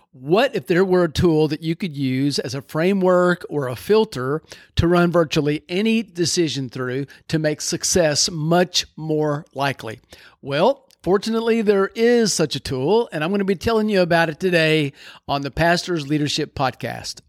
What if there were a tool that you could use as a framework or a filter to run virtually any decision through to make success much more likely? Well, fortunately, there is such a tool, and I'm going to be telling you about it today on the Pastor's Leadership Podcast.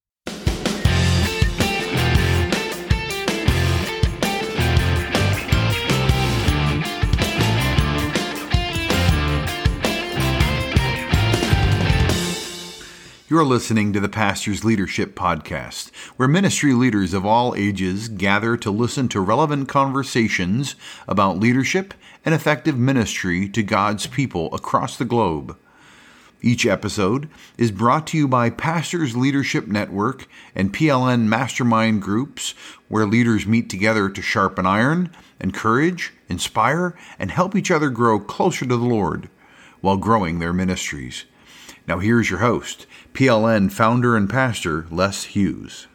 You're listening to the Pastor's Leadership Podcast, where ministry leaders of all ages gather to listen to relevant conversations about leadership and effective ministry to God's people across the globe. Each episode is brought to you by Pastor's Leadership Network and PLN Mastermind Groups, where leaders meet together to sharpen iron, encourage, inspire, and help each other grow closer to the Lord while growing their ministries. Now here's your host, PLN founder and pastor, Les Hughes.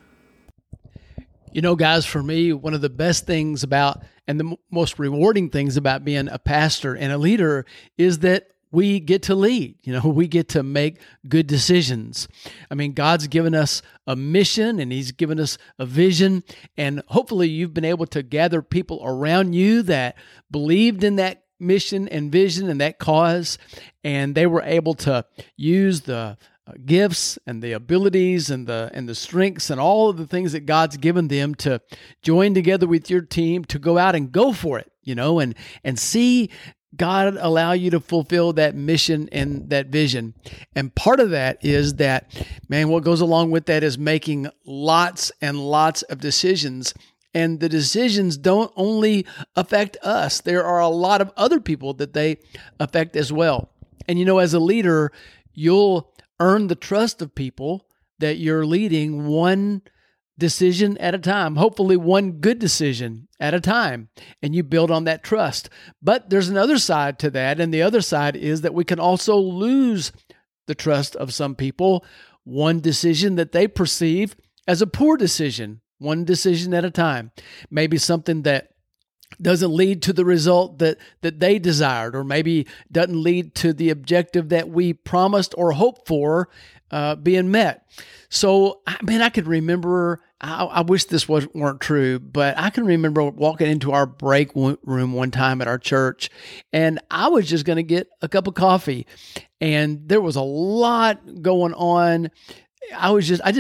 You know, guys, for me, one of the best things about and the most rewarding things about being a pastor and a leader is that we get to lead. You know, we get to make good decisions. I mean, God's given us a mission and He's given us a vision. And hopefully you've been able to gather people around you that believed in that mission and vision and that cause, and they were able to use the gifts and the abilities and the strengths and all of the things that God's given them to join together with your team to go out and go for it, you know, and see God allow you to fulfill that mission and that vision. And part of that is that, man, what goes along with that is making lots and lots of decisions. And the decisions don't only affect us. There are a lot of other people that they affect as well. And you know, as a leader, you'll earn the trust of people that you're leading one decision at a time, hopefully one good decision at a time, and you build on that trust. But there's another side to that, and the other side is that we can also lose the trust of some people, one decision that they perceive as a poor decision. One decision at a time, maybe something that doesn't lead to the result that they desired, or maybe doesn't lead to the objective that we promised or hoped for being met. So, I could remember, I wish this weren't true, but I can remember walking into our break room one time at our church, and I was just going to get a cup of coffee, and there was a lot going on. I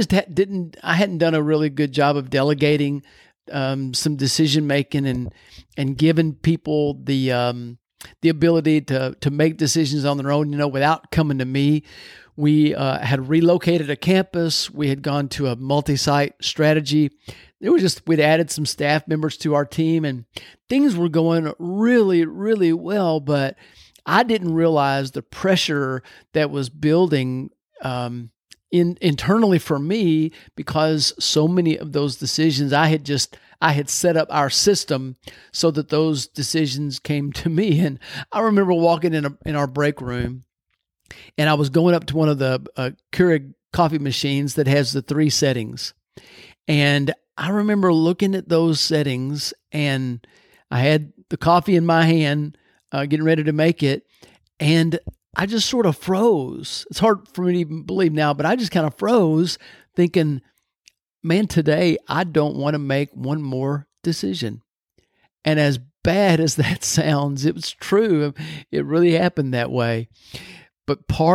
hadn't done a really good job of delegating some decision making and giving people the ability to make decisions on their own, you know, without coming to me. We had relocated a campus. We had gone to a multi-site strategy. We'd added some staff members to our team, and things were going really, really well. But I didn't realize the pressure that was building internally for me, because so many of those decisions I had set up our system so that those decisions came to me. And I remember walking in our break room, and I was going up to one of the Keurig coffee machines that has the 3 settings. And I remember looking at those settings, and I had the coffee in my hand, getting ready to make it, and I just sort of froze. It's hard for me to even believe now, but I just kind of froze thinking, man, today I don't want to make one more decision. And as bad as that sounds, it was true. It really happened that way. But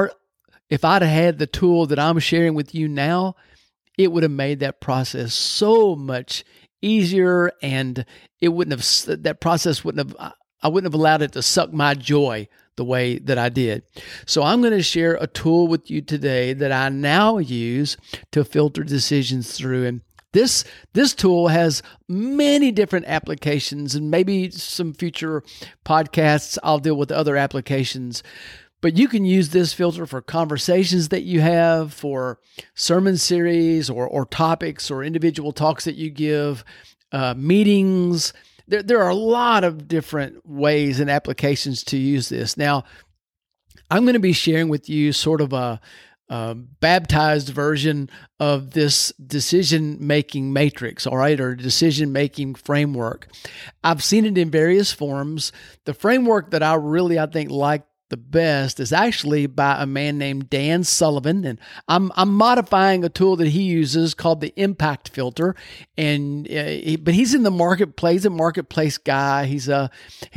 if I'd have had the tool that I'm sharing with you now, it would have made that process so much easier, and I wouldn't have allowed it to suck my joy the way that I did. So I'm going to share a tool with you today that I now use to filter decisions through. And this tool has many different applications, and maybe some future podcasts I'll deal with other applications. But you can use this filter for conversations that you have, for sermon series or topics or individual talks that you give, meetings. There are a lot of different ways and applications to use this. Now, I'm going to be sharing with you sort of a baptized version of this decision-making matrix, all right, or decision-making framework. I've seen it in various forms. The framework that I think like the best is actually by a man named Dan Sullivan, and I'm modifying a tool that he uses called the Impact Filter, and but he's in the marketplace, a marketplace guy. He's a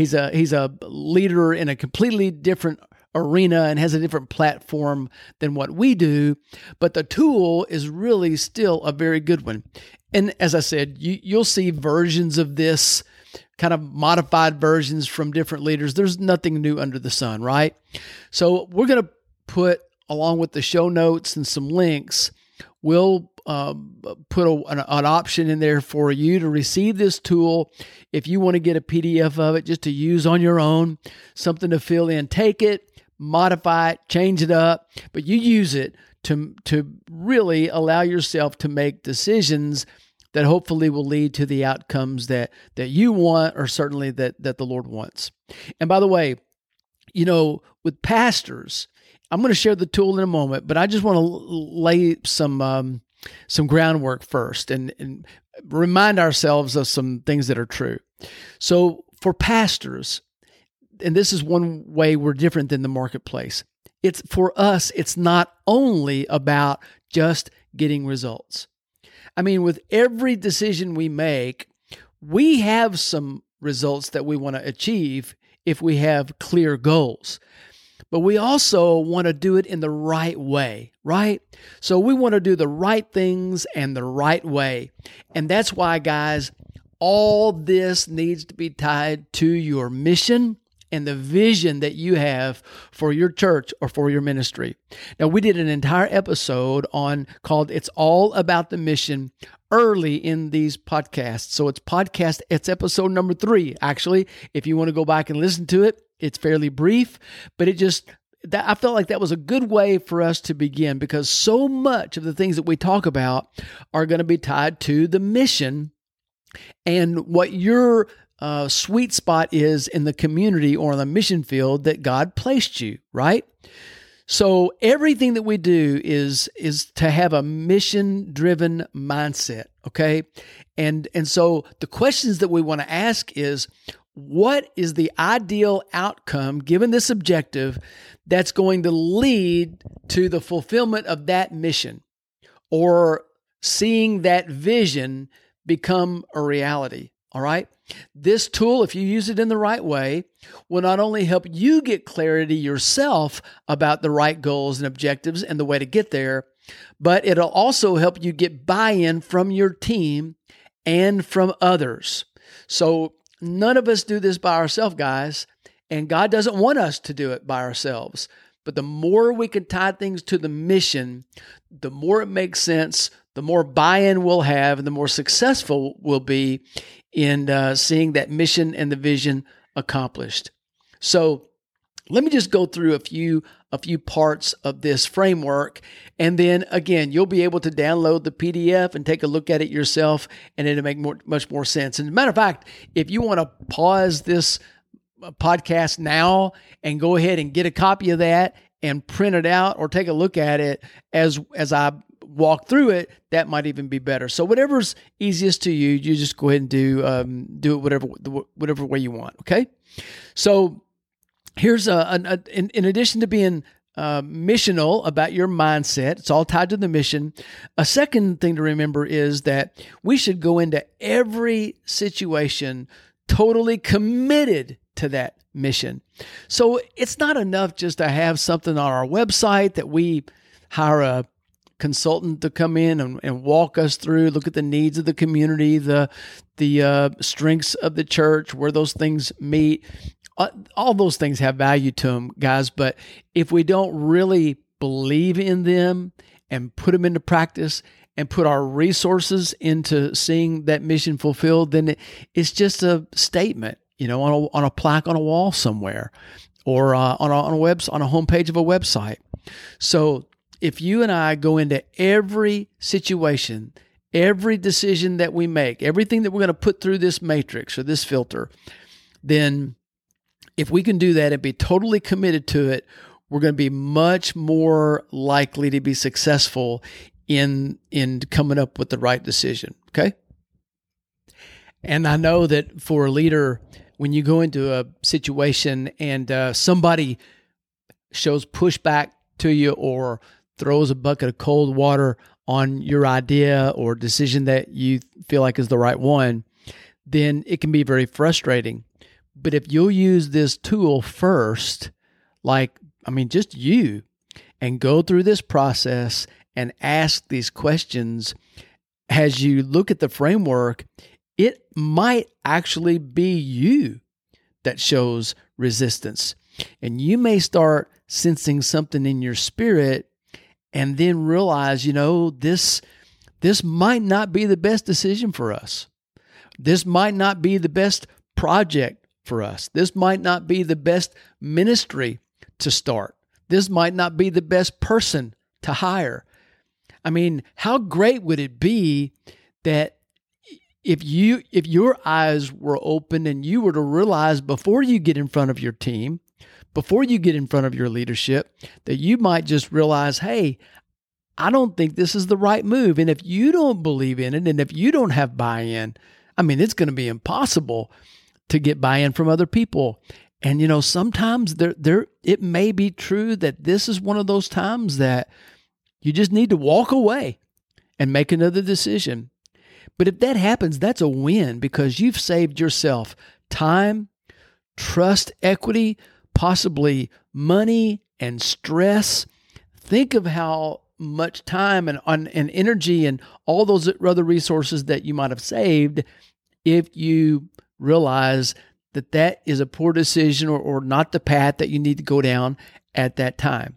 leader in a completely different arena and has a different platform than what we do, but the tool is really still a very good one. And as I said, you'll see versions of this, kind of modified versions from different leaders. There's nothing new under the sun, right? So we're going to put, along with the show notes and some links, we'll put an option in there for you to receive this tool. If you want to get a PDF of it just to use on your own, something to fill in, take it, modify it, change it up, but you use it to really allow yourself to make decisions that hopefully will lead to the outcomes that you want, or certainly that the Lord wants. And by the way, with pastors, I'm going to share the tool in a moment, but I just want to lay some groundwork first and remind ourselves of some things that are true. So for pastors, and this is one way we're different than the marketplace, for us, it's not only about just getting results. I mean, with every decision we make, we have some results that we want to achieve if we have clear goals. But we also want to do it in the right way, right? So we want to do the right things and the right way. And that's why, guys, all this needs to be tied to your mission and the vision that you have for your church or for your ministry. Now, we did an entire episode called It's All About the Mission early in these podcasts. So it's episode number 3, actually. If you want to go back and listen to it, it's fairly brief, but I felt like that was a good way for us to begin, because so much of the things that we talk about are going to be tied to the mission and what your sweet spot is in the community or on the mission field that God placed you, right? So everything that we do is to have a mission-driven mindset, okay? And so the questions that we want to ask is, what is the ideal outcome given this objective that's going to lead to the fulfillment of that mission, or seeing that vision become a reality? All right. This tool, if you use it in the right way, will not only help you get clarity yourself about the right goals and objectives and the way to get there, but it'll also help you get buy-in from your team and from others. So none of us do this by ourselves, guys, and God doesn't want us to do it by ourselves. But the more we can tie things to the mission, the more it makes sense, the more buy-in we'll have, and the more successful we'll be in seeing that mission and the vision accomplished. So let me just go through a few parts of this framework, and then again, you'll be able to download the PDF and take a look at it yourself, and it'll make much more sense. And as a matter of fact, if you want to pause this podcast now and go ahead and get a copy of that and print it out or take a look at it as I walk through it, that might even be better. So whatever's easiest to you, you just go ahead and do it whatever way you want. Okay. So here's in addition to being missional about your mindset, it's all tied to the mission. A second thing to remember is that we should go into every situation totally committed to that mission. So it's not enough just to have something on our website that we hire a consultant to come in and walk us through, look at the needs of the community, the strengths of the church, where those things meet. All those things have value to them, guys. But if we don't really believe in them and put them into practice and put our resources into seeing that mission fulfilled, then it's just a statement, on a plaque on a wall somewhere, or on a homepage of a website. So if you and I go into every situation, every decision that we make, everything that we're going to put through this matrix or this filter, then if we can do that and be totally committed to it, we're going to be much more likely to be successful in coming up with the right decision. Okay. And I know that for a leader, when you go into a situation and somebody shows pushback to you or throws a bucket of cold water on your idea or decision that you feel like is the right one, then it can be very frustrating. But if you'll use this tool first, just you, and go through this process and ask these questions as you look at the framework, it might actually be you that shows resistance. And you may start sensing something in your spirit and then realize, this might not be the best decision for us. This might not be the best project for us. This might not be the best ministry to start. This might not be the best person to hire. I mean, how great would it be that if your eyes were open and you were to realize before you get in front of your team, before you get in front of your leadership, that you might just realize, hey, I don't think this is the right move. And if you don't believe in it, and if you don't have buy-in, it's going to be impossible to get buy-in from other people. And, sometimes it may be true that this is one of those times that you just need to walk away and make another decision. But if that happens, that's a win because you've saved yourself time, trust, equity, possibly money and stress. Think of how much time and energy and all those other resources that you might have saved if you realize that is a poor decision or not the path that you need to go down at that time.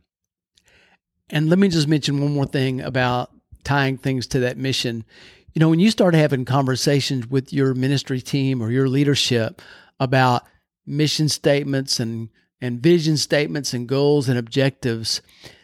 And let me just mention one more thing about tying things to that mission. When you start having conversations with your ministry team or your leadership about mission statements and vision statements and goals and objectives,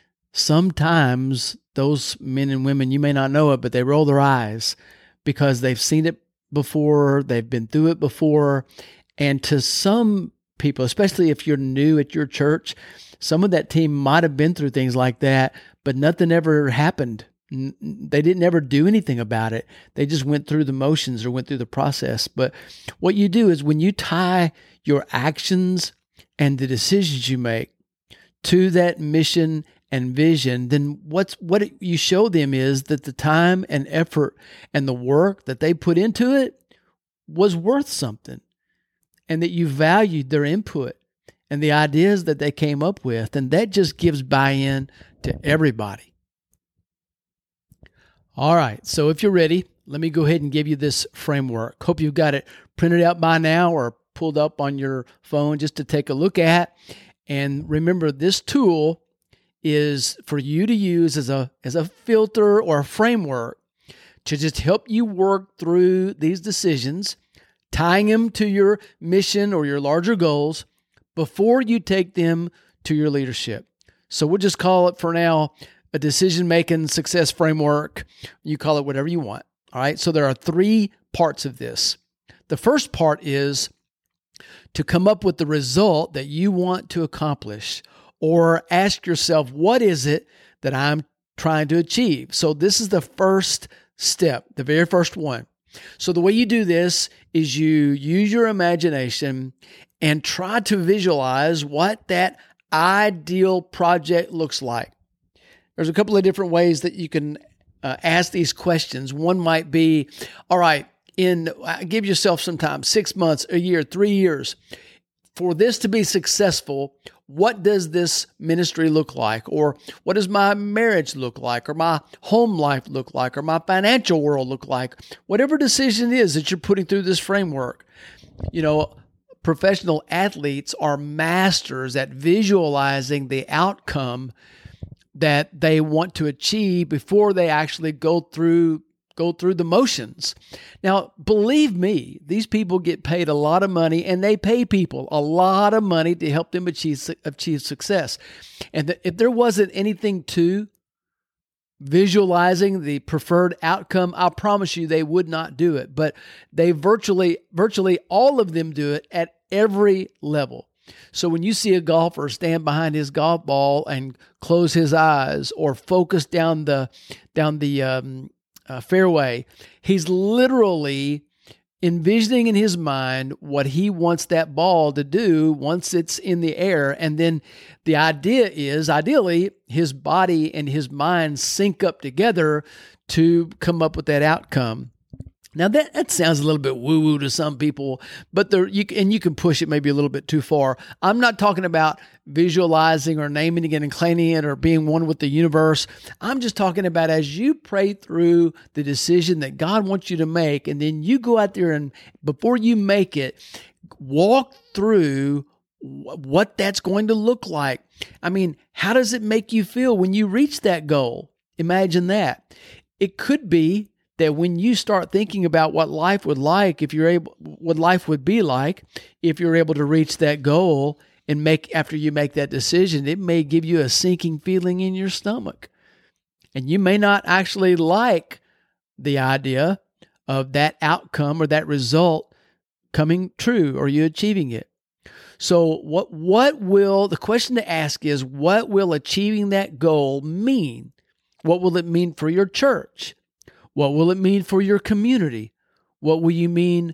sometimes those men and women, you may not know it, but they roll their eyes because they've seen it before, they've been through it before. And to some people, especially if you're new at your church, some of that team might have been through things like that, but nothing ever happened. They didn't ever do anything about it. They just went through the motions or went through the process. But what you do is when you tie your actions and the decisions you make to that mission and vision, then what you show them is that the time and effort and the work that they put into it was worth something, and that you valued their input and the ideas that they came up with, and that just gives buy-in to everybody. All right, so if you're ready, let me go ahead and give you this framework. Hope you've got it printed out by now or pulled up on your phone just to take a look at. And remember, this tool is for you to use as a filter or a framework to just help you work through these decisions, tying them to your mission or your larger goals before you take them to your leadership. So we'll just call it for now a decision-making success framework. You call it whatever you want. All right. So there are 3 parts of this. The first part is to come up with the result that you want to accomplish, or ask yourself, what is it that I'm trying to achieve? So this is the first step, the very first one. So the way you do this is you use your imagination and try to visualize what that ideal project looks like. There's a couple of different ways that you can ask these questions. One might be, all right, give yourself some time, 6 months, a year, 3 years. For this to be successful, what does this ministry look like? Or what does my marriage look like? Or my home life look like? Or my financial world look like? Whatever decision it is that you're putting through this framework, professional athletes are masters at visualizing the outcome that they want to achieve before they actually go through the motions. Now, believe me, these people get paid a lot of money, and they pay people a lot of money to help them achieve success. And if there wasn't anything to visualizing the preferred outcome, I promise you they would not do it. But they virtually all of them do it at every level. So when you see a golfer stand behind his golf ball and close his eyes or focus down the fairway, he's literally envisioning in his mind what he wants that ball to do once it's in the air. And then the idea is, ideally, his body and his mind sync up together to come up with that outcome. Now that sounds a little bit woo-woo to some people, but you can push it maybe a little bit too far. I'm not talking about visualizing or naming it and claiming it or being one with the universe. I'm just talking about as you pray through the decision that God wants you to make, and then you go out there and before you make it, walk through what that's going to look like. I mean, how does it make you feel when you reach that goal? Imagine that. It could be that when you start thinking about what life would what life would be like if you're able to reach that goal and after you make that decision, it may give you a sinking feeling in your stomach. And you may not actually like the idea of that outcome or that result coming true or you achieving it. So the question to ask is, what will achieving that goal mean? What will it mean for your church? What will it mean for your community? What will it mean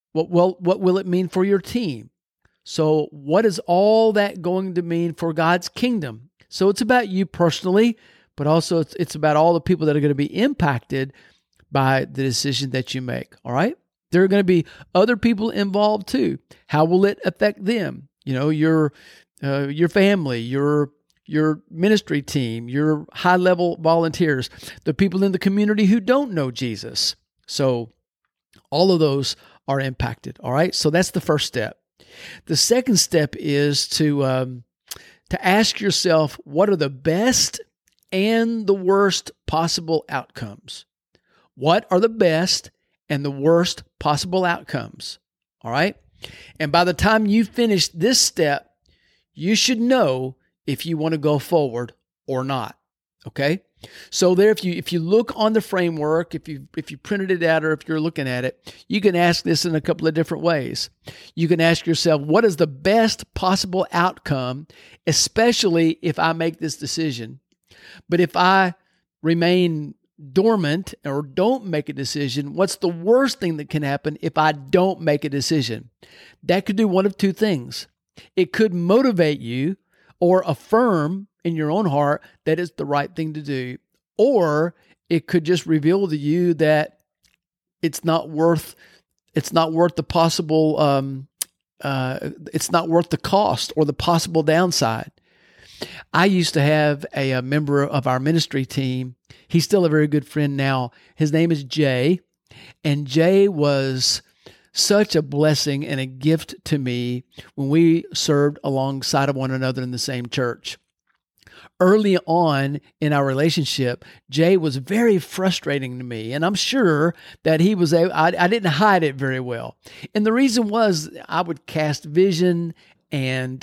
for your team? So what is all that going to mean for God's kingdom? So it's about you personally, but also it's about all the people that are going to be impacted by the decision that you make, all right? There are going to be other people involved too. How will it affect them? Your family, your ministry team, your high-level volunteers, the people in the community who don't know Jesus. So all of those are impacted, all right? So that's the first step. The second step is to ask yourself, what are the best and the worst possible outcomes? What are the best and the worst possible outcomes, all right? And by the time you finish this step, you should know if you want to go forward or not. Okay? So there, if you look on the framework, if you printed it out or if you're looking at it, you can ask this in a couple of different ways. You can ask yourself, what is the best possible outcome, especially if I make this decision? But if I remain dormant or don't make a decision, what's the worst thing that can happen if I don't make a decision? That could do one of two things. It could motivate you or affirm in your own heart that it's the right thing to do, or it could just reveal to you that it's not worth the possible, it's not worth the cost or the possible downside. I used to have a member of our ministry team. He's still a very good friend now. His name is Jay, and Jay was such a blessing and a gift to me when we served alongside of one another in the same church. Early on in our relationship, Jay was very frustrating to me, and I'm sure that I didn't hide it very well. And the reason was I would cast vision and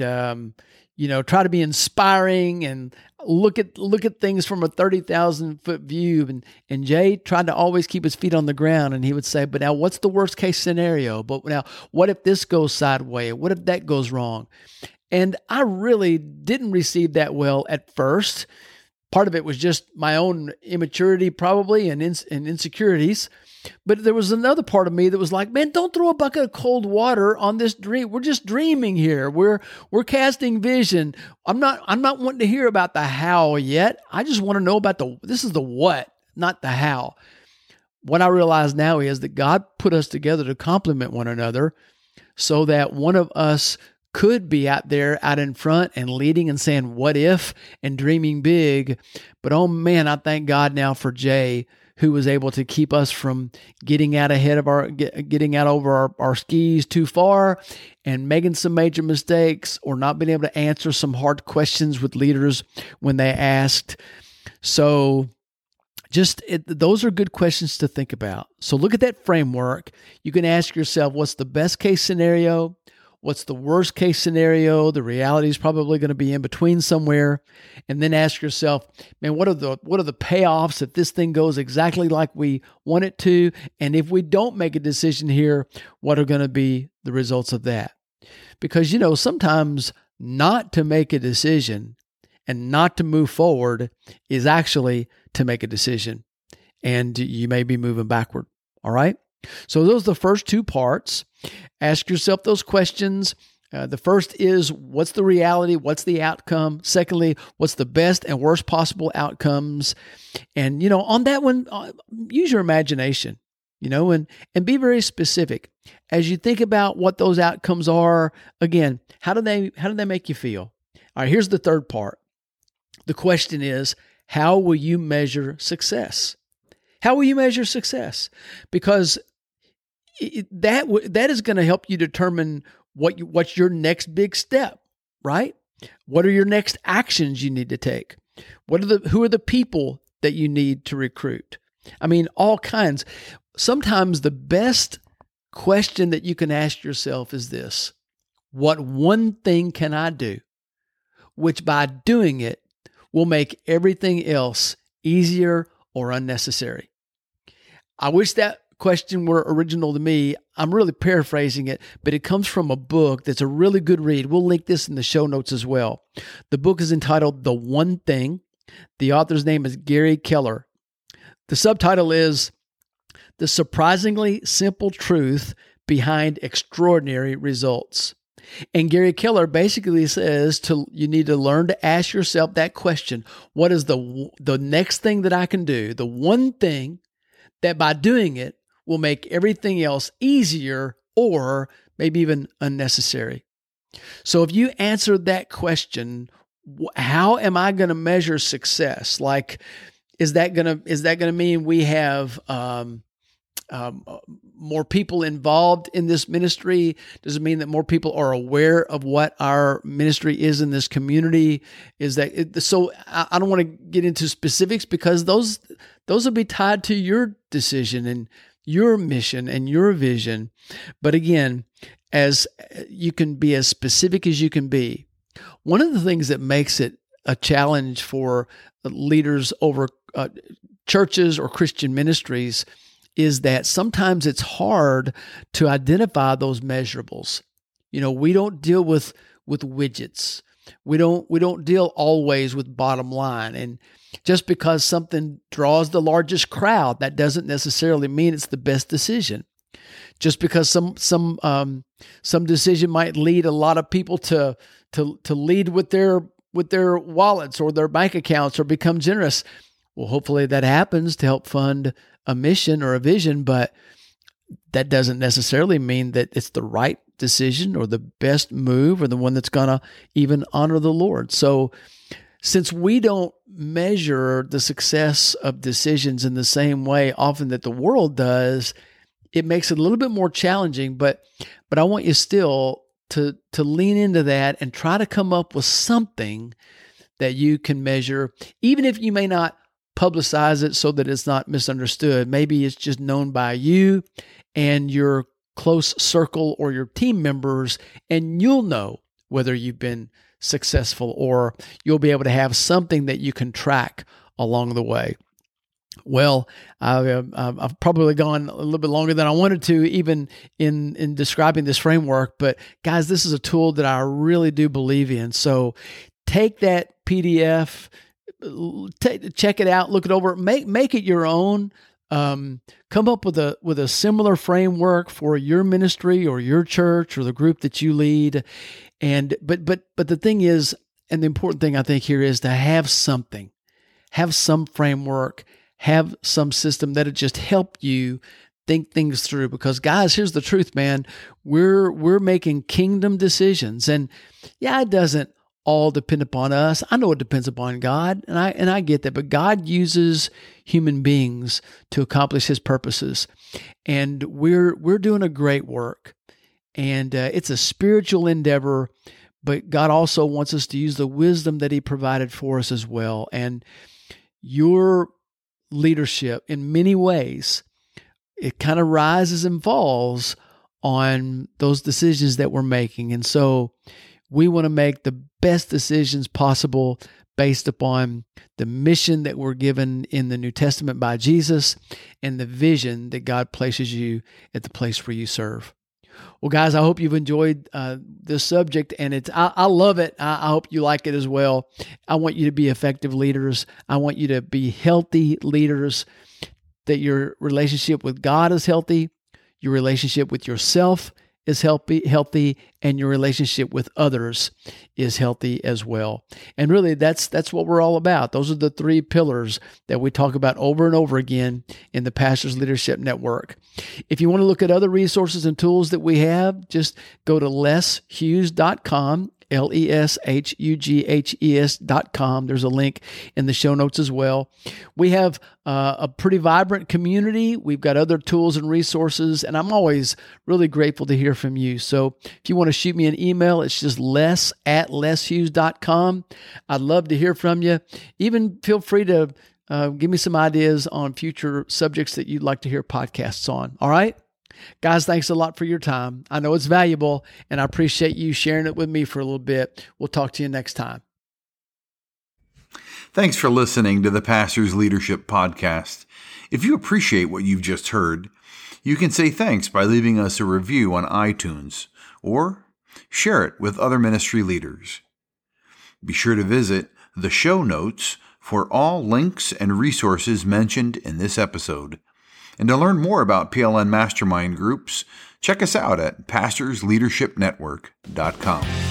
try to be inspiring and look at things from a 30,000 foot view. And Jay tried to always keep his feet on the ground, and he would say, but now what's the worst case scenario? But now what if this goes sideways? What if that goes wrong? And I really didn't receive that well at first. Part of it was just my own immaturity probably and insecurities. But there was another part of me that was like, man, don't throw a bucket of cold water on this dream. We're just dreaming here. We're casting vision. I'm not wanting to hear about the how yet. I just want to know about this is the what, not the how. What I realize now is that God put us together to complement one another so that one of us could be out in front and leading and saying, what if, and dreaming big. But oh man, I thank God now for Jay, who was able to keep us from getting out over our skis too far and making some major mistakes or not being able to answer some hard questions with leaders when they asked. So those are good questions to think about. So look at that framework. You can ask yourself, what's the best case scenario? What's the worst case scenario? The reality is probably going to be in between somewhere. And then ask yourself, man, what are the payoffs if this thing goes exactly like we want it to? And if we don't make a decision here, what are going to be the results of that? Because, sometimes not to make a decision and not to move forward is actually to make a decision. And you may be moving backward. All right. So those are the first two parts. Ask yourself those questions. The first is, what's the reality? What's the outcome? Secondly, what's the best and worst possible outcomes? And, on that one, use your imagination, and be very specific. As you think about what those outcomes are, again, how do they make you feel? All right, here's the third part. The question is, how will you measure success? How will you measure success? Because that is going to help you determine what's your next big step, right? What are your next actions you need to take? Who are the people that you need to recruit? I mean, all kinds. Sometimes the best question that you can ask yourself is this: what one thing can I do, which by doing it will make everything else easier or unnecessary? I wish that question were original to me. I'm really paraphrasing it, but it comes from a book that's a really good read. We'll link this in the show notes as well. The book is entitled The One Thing. The author's name is Gary Keller. The subtitle is The Surprisingly Simple Truth Behind Extraordinary Results. And Gary Keller basically says you need to learn to ask yourself that question: what is the next thing that I can do? The one thing that by doing it will make everything else easier or maybe even unnecessary. So if you answer that question, how am I going to measure success? Like, is that going to mean we have more people involved in this ministry? Does it mean that more people are aware of what our ministry is in this community? So I don't want to get into specifics, because those will be tied to your decision and your mission and your vision. But again, as you can be as specific as you can be. One of the things that makes it a challenge for leaders over churches or Christian ministries is that sometimes it's hard to identify those measurables. We don't deal with widgets. We don't deal always with bottom line. And just because something draws the largest crowd, that doesn't necessarily mean it's the best decision. Just because some decision might lead a lot of people to lead with their wallets or their bank accounts or become generous. Well, hopefully that happens to help fund a mission or a vision, but that doesn't necessarily mean that it's the right decision or the best move or the one that's going to even honor the Lord. So since we don't measure the success of decisions in the same way often that the world does, it makes it a little bit more challenging, but I want you still to lean into that and try to come up with something that you can measure, even if you may not publicize it so that it's not misunderstood. Maybe it's just known by you and your close circle or your team members, and you'll know whether you've been successful, or you'll be able to have something that you can track along the way. Well, I've probably gone a little bit longer than I wanted to, even in describing this framework. But guys, this is a tool that I really do believe in. So take that PDF, check it out, look it over, make it your own. Come up with a similar framework for your ministry or your church or the group that you lead. But the thing is, and the important thing I think here is to have something, have some framework, have some system that'll just help you think things through. Because guys, here's the truth, man. We're making kingdom decisions, and yeah, it doesn't all depend upon us. I know it depends upon God, and I get that, but God uses human beings to accomplish His purposes, and we're doing a great work, and it's a spiritual endeavor, but God also wants us to use the wisdom that He provided for us as well. And your leadership, in many ways, it kind of rises and falls on those decisions that we're making, and so we want to make the best decisions possible based upon the mission that we're given in the New Testament by Jesus and the vision that God places you at the place where you serve. Well, guys, I hope you've enjoyed this subject, and I love it. I hope you like it as well. I want you to be effective leaders. I want you to be healthy leaders, that your relationship with God is healthy, your relationship with yourself is healthy, and your relationship with others is healthy as well. And really, that's what we're all about. Those are the three pillars that we talk about over and over again in the Pastors Leadership Network. If you want to look at other resources and tools that we have, just go to leshughes.com. LESHUGHES.com. There's a link in the show notes as well. We have a pretty vibrant community. We've got other tools and resources, and I'm always really grateful to hear from you. So if you want to shoot me an email, it's just les@leshughes.com. I'd love to hear from you. Even feel free to give me some ideas on future subjects that you'd like to hear podcasts on. All right? Guys, thanks a lot for your time. I know it's valuable, and I appreciate you sharing it with me for a little bit. We'll talk to you next time. Thanks for listening to the Pastors Leadership Podcast. If you appreciate what you've just heard, you can say thanks by leaving us a review on iTunes or share it with other ministry leaders. Be sure to visit the show notes for all links and resources mentioned in this episode. And to learn more about PLN Mastermind groups, check us out at pastorsleadershipnetwork.com.